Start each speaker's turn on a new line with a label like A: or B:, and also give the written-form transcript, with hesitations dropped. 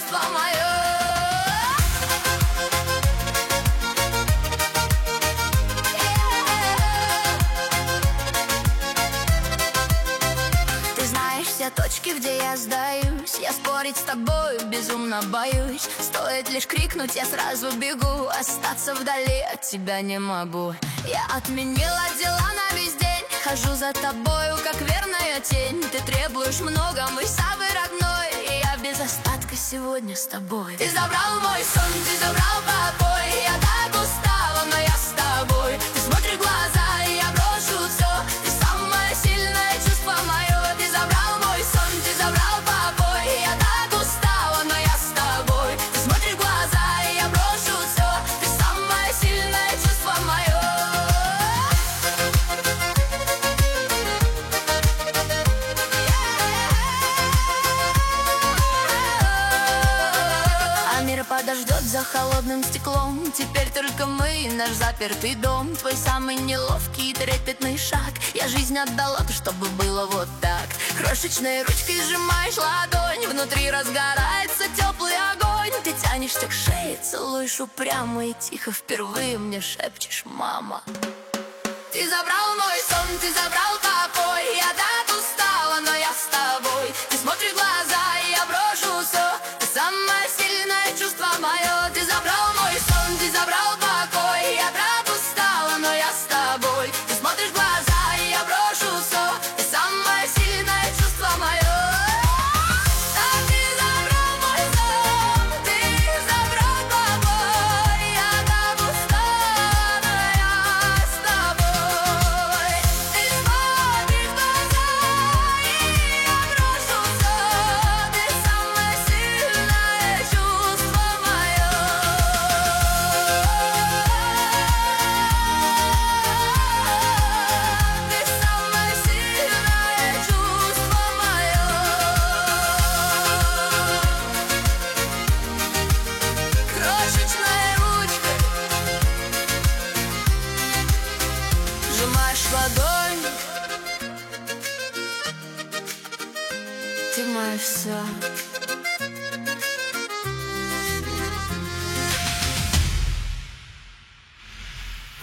A: чувство мое. Ты знаешь все точки, где я сдаюсь. Я спорить с тобой безумно боюсь. Стоит лишь крикнуть, я сразу бегу. Остаться вдали от тебя не могу. Я отменила дела на весь день. Хожу за тобою, как верная тень. Ты требуешь много, мой самый родной. И я без остатка сегодня с тобой. Ты забрал мой сон, ты забрал покой. Я так устала, но я с тобой. Ты смотри в глаза, и я брошу все. Ты самое сильное чувство мое. Ты забрал мой сон, ты забрал покой. Я так устала, но я с тобой. Ты смотри в глаза, и я брошу все. Ты самое сильное чувство мое. Мир подождет за холодным стеклом. Теперь только мы и наш запертый дом. Твой самый неловкий и трепетный шаг. Я жизнь отдала, чтобы было вот так. Крошечной ручкой сжимаешь ладонь. Внутри разгорается теплый огонь. Ты тянешься к шее, целуешь упрямо и тихо впервые мне шепчешь: мама. Ты забрал мой сон, ты забрал